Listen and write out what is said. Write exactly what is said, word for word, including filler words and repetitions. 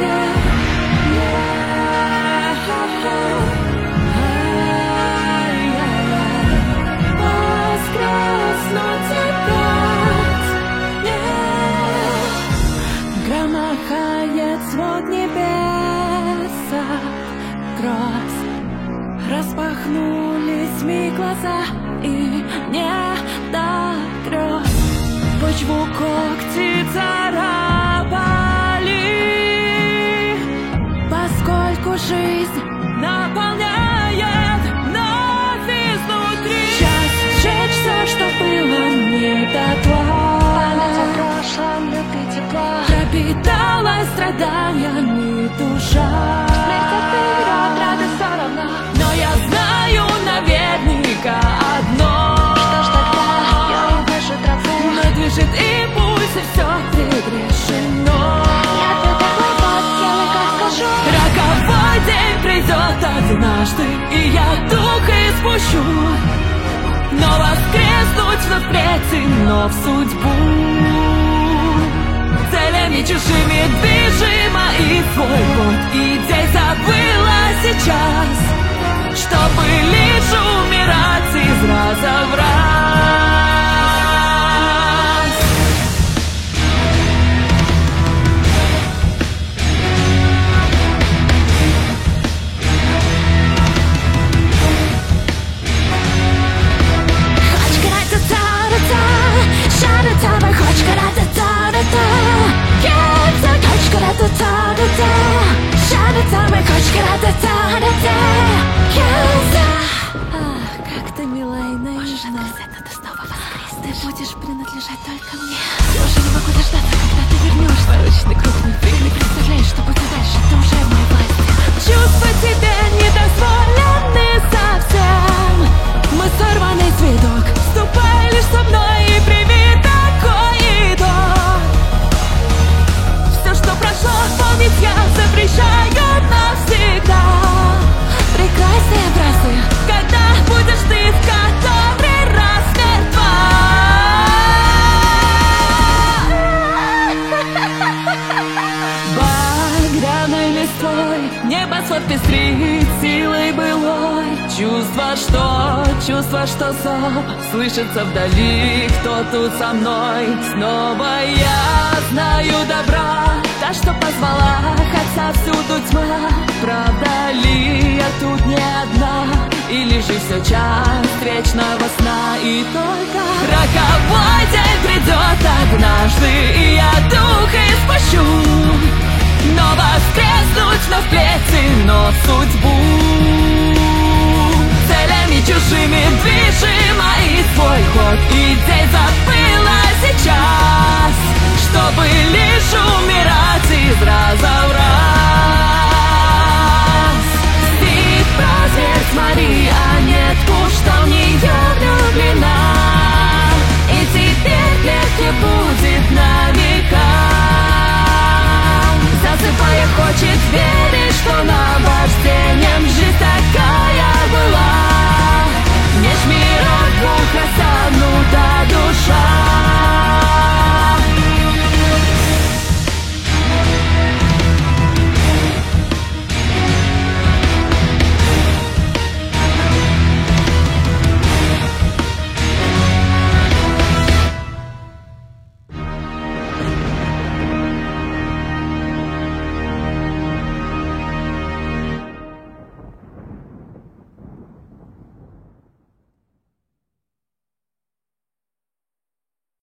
Свод небеса, гроз, распахнулись ми глаза, и не до грез. Почву когти царапали, поскольку жизнь наполняет вновь изнутри. Час сжечь все, что было не дотла. Память о прошлом, любви, тепла пропиталась страданиями душа. Смерть отберет радость все равно. Но я знаю наверняка одно, что ж тогда я увижу тропу. но движет импульс, и все предрешено. Я твой год, я легко скажу. Роковой день придет однажды, и я дух испущу. Но воскреснуть вновь вплетено в судьбу. Целями чужими движима, и свой ход идей забыла сейчас, чтобы лишь умирать из раза в раз. Ах, как ты мила и наивна. Ты снова воскреснешь. Ты будешь принадлежать только мне. Я уже не могу дождаться, когда ты вернешься. Порочный круг не ты не представляешь, что будет дальше. Ты уже в моей власти. Чувства тебе не дозволены совсем. Мы сорванный цветок. Ступай лишь со мной и прими такой итог. Все, что прошло, помнить я запрещаю навсегда. Прекрасные фразы, когда будешь ты в который раз мертва. Багряной листвой небосвод пестрит силой былой. Чувство, что, чувство, что сон слышится вдали, кто тут со мной. Снова я знаю добра, та, что позвала, хотя всюду тьма. Правда ли я тут не одна, или же все час встречного сна? И только роковой день придет однажды, и я дух испущу. Но воскреснуть вновь вплетено в судьбу. Целями чужими движима, и свой ход идей забыла сейчас, чтобы лишь умирать из раза